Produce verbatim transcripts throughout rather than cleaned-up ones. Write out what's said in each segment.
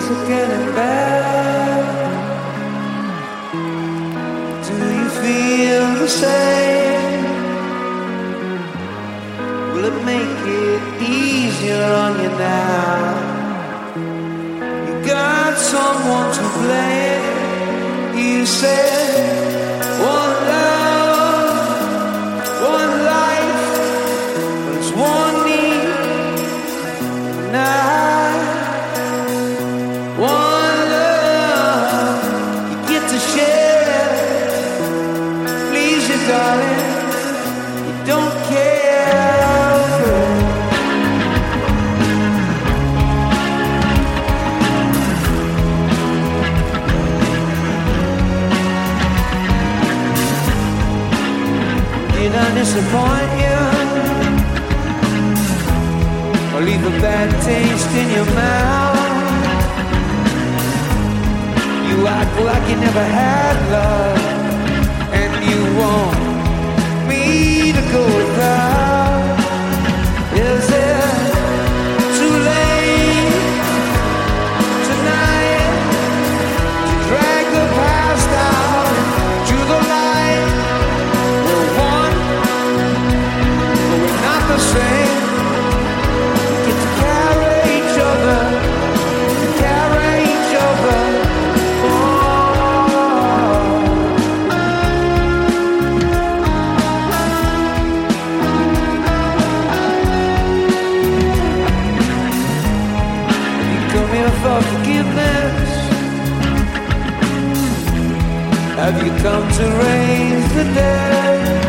days are getting better. Do you feel the same? Will it make it easier on you now? You got someone to blame. You said one love, one life, but it's one need now. One love you get to share. Please, you darling, you don't care for it. Did I disappoint you? Or leave a bad taste in your mouth? You act like you never had love, and you want me to go without. Is it too late tonight to drag the past out to the light? We're one, but we're not the same. We get to carry each other, to carry each other. For forgiveness, have you come to raise the dead?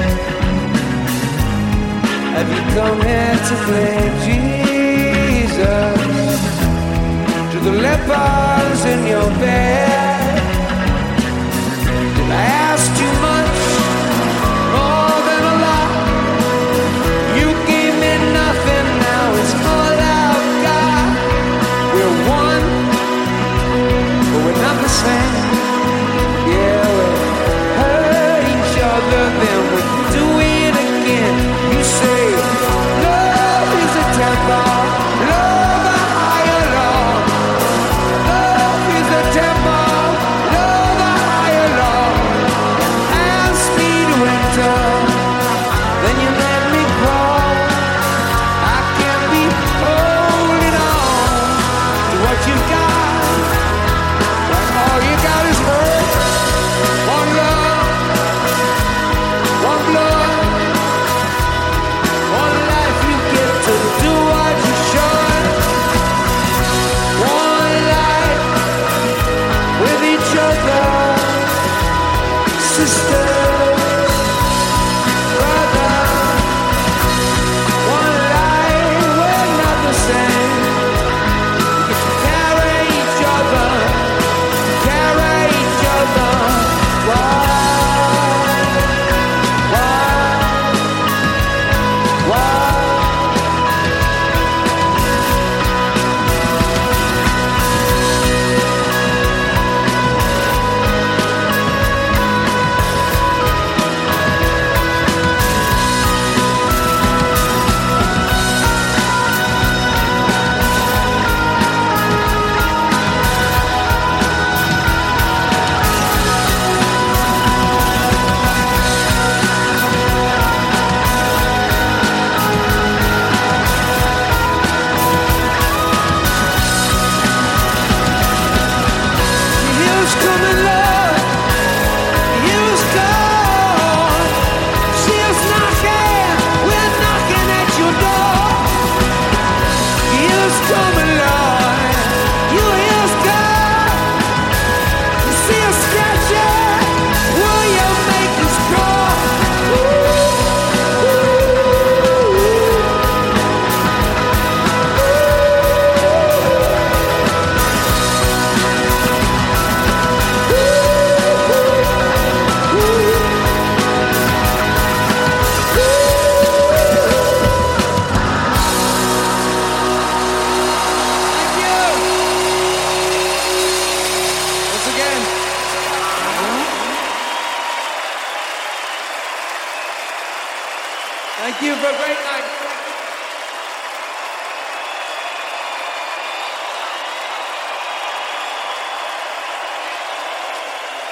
Have you come here to play Jesus to the lepers in your bed? Did I ask too much, more than a lot? You gave me nothing, now it's all I've got. We're one, but we're not the same. Yeah, we hurt each other, then we do it again. You say, love is a tempo, love a higher law. Love is a tempo, love a higher law. Ask me to enter, then you let me go. I can't be holding on to what you got, when all you got is hurt. One love, one blood, one life, you get to do what you should. One life with each other, sisters, brothers. One life, we're not the same. We get to carry each other, carry each other. Why? Why? Why? Years coming, love. Years gone. See us knocking. We're knocking at your door. Years coming, Lord. You hear us gone. You see us scratching. Will you make us crawl? Thank you for a great night.